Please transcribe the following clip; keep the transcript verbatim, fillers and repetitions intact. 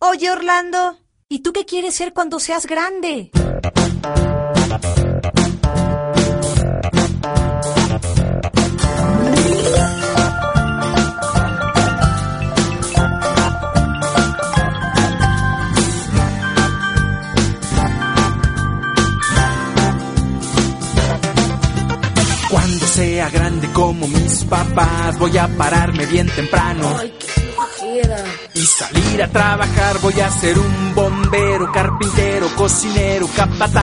Oye, Orlando, ¿y tú qué quieres ser cuando seas grande? Cuando sea grande como mis papás, voy a pararme bien temprano. Ay, qué flojera. Y salir a trabajar, voy a ser un bombero, carpintero, cocinero, capataz.